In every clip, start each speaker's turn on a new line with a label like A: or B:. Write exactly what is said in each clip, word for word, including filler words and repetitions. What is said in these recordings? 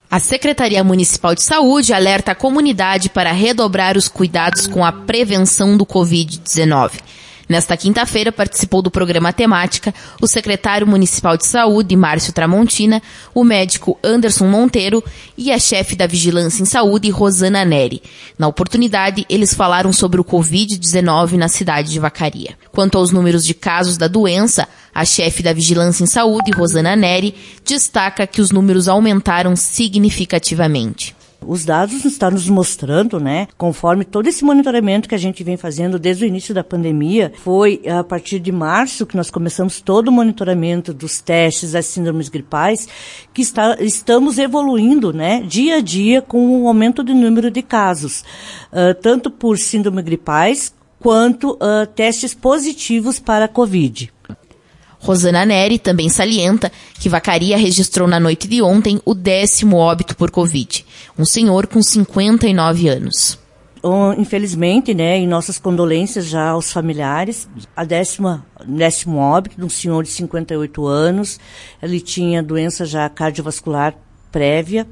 A: A Secretaria Municipal de Saúde alerta a comunidade para redobrar os cuidados com a prevenção do covid dezenove. Nesta quinta-feira, participou do programa Temática o secretário municipal de saúde, Márcio Tramontina, o médico Anderson Monteiro e a chefe da Vigilância em Saúde, Rosana Neri. Na oportunidade, eles falaram sobre o covid dezenove na cidade de Vacaria. Quanto aos números de casos da doença, a chefe da Vigilância em Saúde, Rosana Neri, destaca que os números aumentaram significativamente.
B: Os dados estão nos mostrando, né, conforme todo esse monitoramento que a gente vem fazendo desde o início da pandemia, foi a partir de março que nós começamos todo o monitoramento dos testes das síndromes gripais, que está, estamos evoluindo, né, dia a dia com o aumento do número de casos, uh, tanto por síndrome gripais quanto uh, testes positivos para a Covid.
A: Rosana Neri também salienta que Vacaria registrou na noite de ontem o décimo óbito por Covid, um senhor com cinquenta e nove anos.
B: Infelizmente, né, em nossas condolências já aos familiares, a décima, décimo óbito de um senhor de cinquenta e oito anos, ele tinha doença já cardiovascular prévia,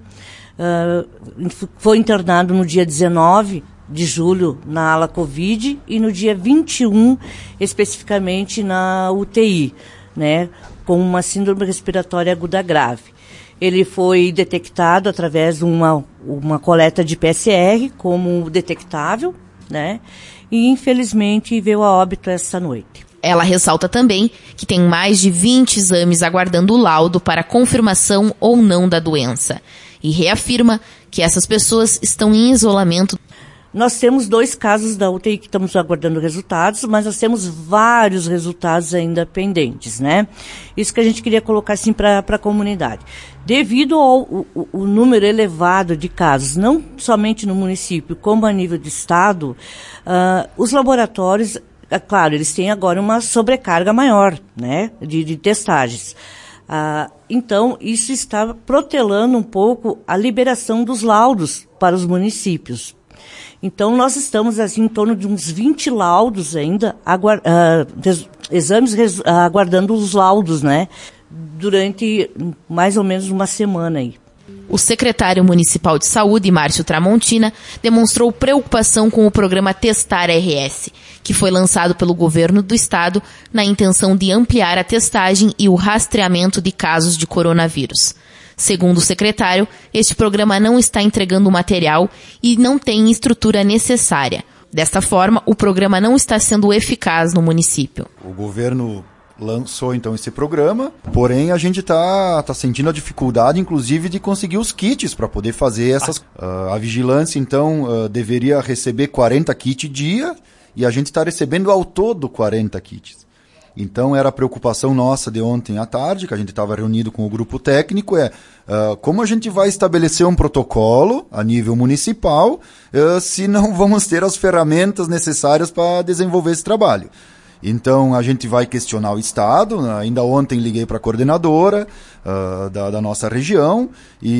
B: uh, foi internado no dia dezenove de julho na ala Covid e no dia vinte e um especificamente na U T I, né, com uma síndrome respiratória aguda grave. Ele foi detectado através de uma, uma coleta de P C R como detectável, né, e infelizmente veio a óbito essa noite.
A: Ela ressalta também que tem mais de vinte exames aguardando o laudo para confirmação ou não da doença e reafirma que essas pessoas estão em isolamento.
B: Nós temos dois casos da U T I que estamos aguardando resultados, mas nós temos vários resultados ainda pendentes, né? Isso que a gente queria colocar assim para a comunidade. Devido ao o, o número elevado de casos, não somente no município, como a nível de estado, uh, os laboratórios, é claro, eles têm agora uma sobrecarga maior, né, de, de testagens. Uh, então, isso está protelando um pouco a liberação dos laudos para os municípios. Então, nós estamos assim, em torno de uns vinte laudos ainda, aguard, uh, res, exames res, uh, aguardando os laudos, né? Durante mais ou menos uma semana aí.
A: O secretário municipal de saúde, Márcio Tramontina, demonstrou preocupação com o programa Testar R S, que foi lançado pelo governo do estado na intenção de ampliar a testagem e o rastreamento de casos de coronavírus. Segundo o secretário, este programa não está entregando o material e não tem estrutura necessária. Desta forma, o programa não está sendo eficaz no município.
C: O governo lançou então esse programa, porém a gente está tá sentindo a dificuldade, inclusive, de conseguir os kits para poder fazer essas... Uh, a vigilância, então, uh, deveria receber quarenta kits dia e a gente está recebendo ao todo quarenta kits. Então, era a preocupação nossa de ontem à tarde, que a gente estava reunido com o grupo técnico, é uh, como a gente vai estabelecer um protocolo a nível municipal uh, se não vamos ter as ferramentas necessárias para desenvolver esse trabalho. Então, a gente vai questionar o Estado. Ainda ontem liguei para a coordenadora uh, da, da nossa região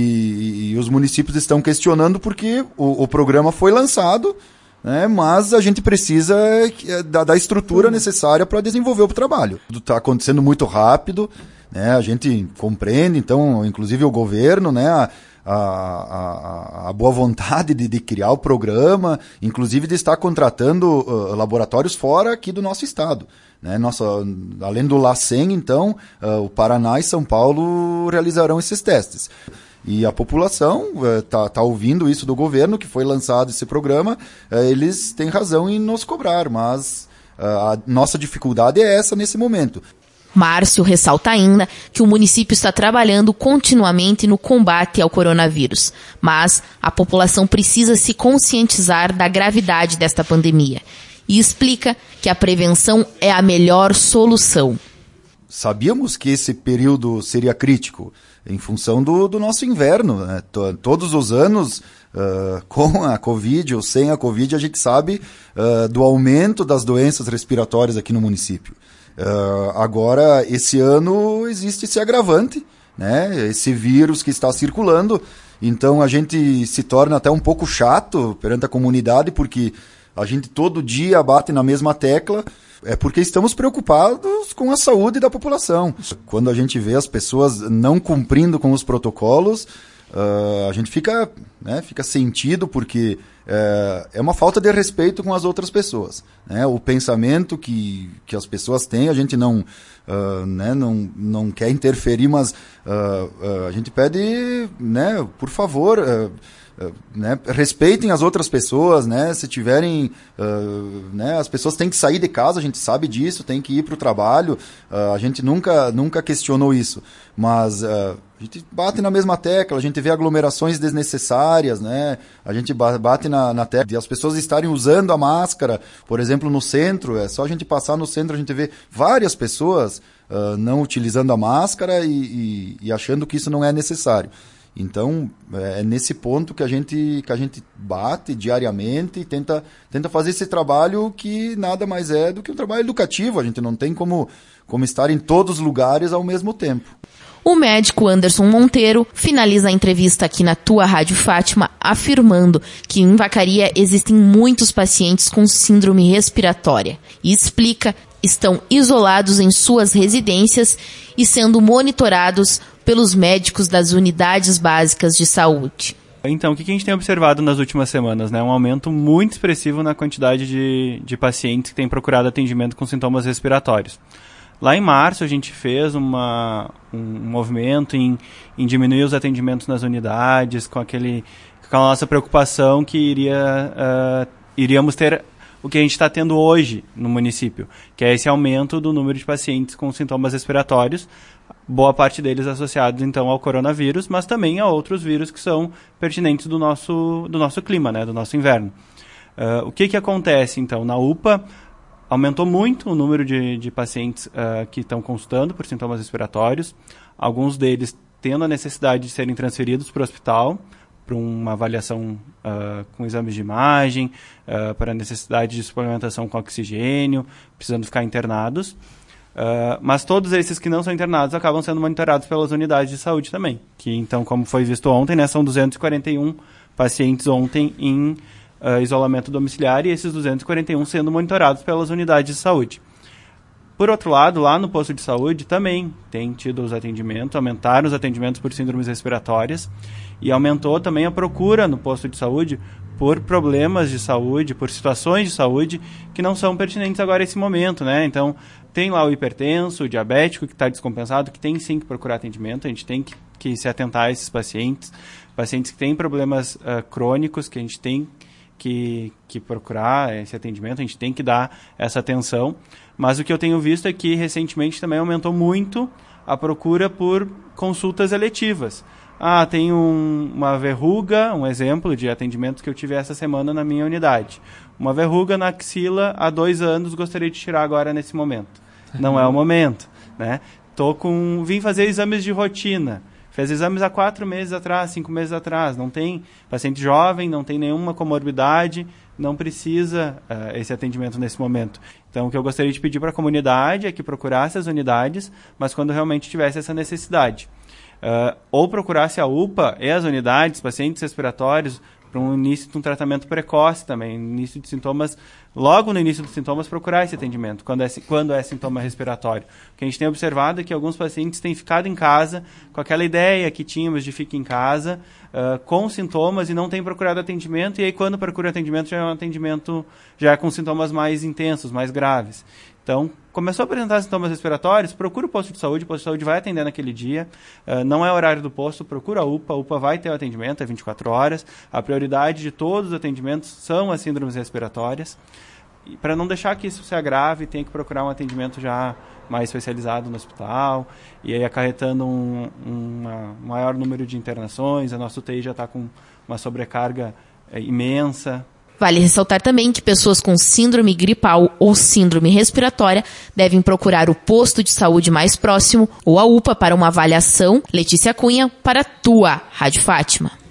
C: e, e os municípios estão questionando porque o, o programa foi lançado, né, mas a gente precisa da, da estrutura necessária para desenvolver o trabalho. Tudo está acontecendo muito rápido, né, a gente compreende, então, inclusive o governo, né, a, a, a, a boa vontade de, de criar o programa, inclusive de estar contratando uh, laboratórios fora aqui do nosso estado. Né, nossa, além do LACEN, então, uh, o Paraná e São Paulo realizarão esses testes. E a população está uh, tá ouvindo isso do governo, que foi lançado esse programa, uh, eles têm razão em nos cobrar, mas uh, a nossa dificuldade é essa nesse momento.
A: Márcio ressalta ainda que o município está trabalhando continuamente no combate ao coronavírus, mas a população precisa se conscientizar da gravidade desta pandemia e explica que a prevenção é a melhor solução.
C: Sabíamos que esse período seria crítico, em função do, do nosso inverno, né? Todos os anos, uh, com a Covid ou sem a Covid, a gente sabe uh, do aumento das doenças respiratórias aqui no município. Uh, agora, esse ano, existe esse agravante, né? Esse vírus que está circulando, então a gente se torna até um pouco chato perante a comunidade, porque a gente todo dia bate na mesma tecla, é porque estamos preocupados com a saúde da população. Quando a gente vê as pessoas não cumprindo com os protocolos, uh, a gente fica, né, fica sentido porque uh, é uma falta de respeito com as outras pessoas. Né? O pensamento que, que as pessoas têm, a gente não, uh, né, não, não quer interferir, mas uh, uh, a gente pede, né, por favor... Uh, Uh, né, respeitem as outras pessoas, né, se tiverem, uh, né, as pessoas têm que sair de casa, a gente sabe disso, tem que ir para o trabalho, uh, a gente nunca, nunca questionou isso, mas uh, a gente bate na mesma tecla, a gente vê aglomerações desnecessárias, né, a gente bate na, na tecla de as pessoas estarem usando a máscara, por exemplo, no centro, é só a gente passar no centro, a gente vê várias pessoas uh, não utilizando a máscara e, e, e achando que isso não é necessário. Então, é nesse ponto que a gente, que a gente bate diariamente e tenta, tenta fazer esse trabalho que nada mais é do que um trabalho educativo. A gente não tem como, como estar em todos os lugares ao mesmo tempo.
A: O médico Anderson Monteiro finaliza a entrevista aqui na Tua Rádio Fátima afirmando que em Vacaria existem muitos pacientes com síndrome respiratória e explica estão isolados em suas residências e sendo monitorados pelos médicos das unidades básicas de saúde.
D: Então, o que a gente tem observado nas últimas semanas? Né? Um aumento muito expressivo na quantidade de, de pacientes que têm procurado atendimento com sintomas respiratórios. Lá em março, a gente fez uma, um movimento em, em diminuir os atendimentos nas unidades, com, aquele, com a nossa preocupação que iria, uh, iríamos ter o que a gente está tendo hoje no município, que é esse aumento do número de pacientes com sintomas respiratórios, boa parte deles associados então ao coronavírus, mas também a outros vírus que são pertinentes do nosso, do nosso clima, né, do nosso inverno. Uh, o que que acontece então? Na U P A aumentou muito o número de, de pacientes uh, que estão consultando por sintomas respiratórios, alguns deles tendo a necessidade de serem transferidos para o hospital, para uma avaliação uh, com exames de imagem, uh, para a necessidade de suplementação com oxigênio, precisando ficar internados. Uh, mas todos esses que não são internados acabam sendo monitorados pelas unidades de saúde também. Que então, como foi visto ontem, né, são duzentos e quarenta e um pacientes ontem em uh, isolamento domiciliar e esses duzentos e quarenta e um sendo monitorados pelas unidades de saúde. Por outro lado, lá no posto de saúde também tem tido os atendimentos, aumentaram os atendimentos por síndromes respiratórias e aumentou também a procura no posto de saúde por problemas de saúde, por situações de saúde que não são pertinentes agora nesse momento, né? Então, tem lá o hipertenso, o diabético que está descompensado, que tem sim que procurar atendimento, a gente tem que, que se atentar a esses pacientes, pacientes que têm problemas uh, crônicos, que a gente tem que, que procurar esse atendimento, a gente tem que dar essa atenção. Mas o que eu tenho visto é que recentemente também aumentou muito a procura por consultas eletivas. Ah, tem um, uma verruga, um exemplo de atendimento que eu tive essa semana na minha unidade. Uma verruga na axila há dois anos, gostaria de tirar agora nesse momento. Não é o momento, né? Tô com, vim fazer exames de rotina. Fez exames há quatro meses atrás, cinco meses atrás. Não tem paciente jovem, não tem nenhuma comorbidade, não precisa uh, esse atendimento nesse momento. Então, o que eu gostaria de pedir para a comunidade é que procurasse as unidades, mas quando realmente tivesse essa necessidade. Uh, ou procurasse a U P A e as unidades, pacientes respiratórios, para um início de um tratamento precoce também, início de sintomas, logo no início dos sintomas, procurar esse atendimento, quando é, quando é sintoma respiratório. O que a gente tem observado é que alguns pacientes têm ficado em casa com aquela ideia que tínhamos de ficar em casa, uh, com sintomas e não têm procurado atendimento, e aí quando procura atendimento já é um atendimento já é com sintomas mais intensos, mais graves. Então, começou a apresentar sintomas respiratórios, procura o posto de saúde, o posto de saúde vai atender naquele dia, uh, não é horário do posto, procura a U P A, a U P A vai ter o atendimento, é vinte e quatro horas, a prioridade de todos os atendimentos são as síndromes respiratórias, e para não deixar que isso se agrave, tem que procurar um atendimento já mais especializado no hospital, e aí acarretando um, um maior número de internações, a nossa U T I já está com uma sobrecarga é, imensa.
A: Vale ressaltar também que pessoas com síndrome gripal ou síndrome respiratória devem procurar o posto de saúde mais próximo ou a U P A para uma avaliação. Letícia Cunha, para a Tua Rádio Fátima.